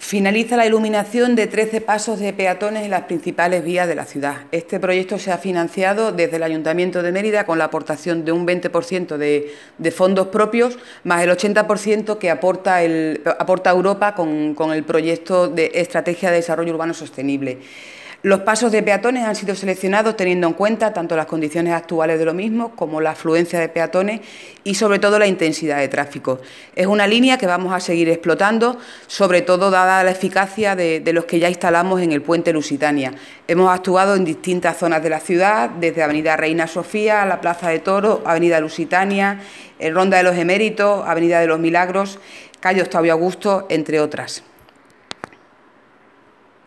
Finaliza la iluminación de 13 pasos de peatones en las principales vías de la ciudad. Este proyecto se ha financiado desde el Ayuntamiento de Mérida con la aportación de un 20% de fondos propios, más el 80% que aporta Europa con el proyecto de Estrategia de Desarrollo Urbano Sostenible. Los pasos de peatones han sido seleccionados teniendo en cuenta tanto las condiciones actuales de lo mismo como la afluencia de peatones y sobre todo la intensidad de tráfico. Es una línea que vamos a seguir explotando, sobre todo dada la eficacia de los que ya instalamos en el puente Lusitania. Hemos actuado en distintas zonas de la ciudad, desde Avenida Reina Sofía, la Plaza de Toros, Avenida Lusitania, Ronda de los Eméritos, Avenida de los Milagros, calle Octavio Augusto, entre otras.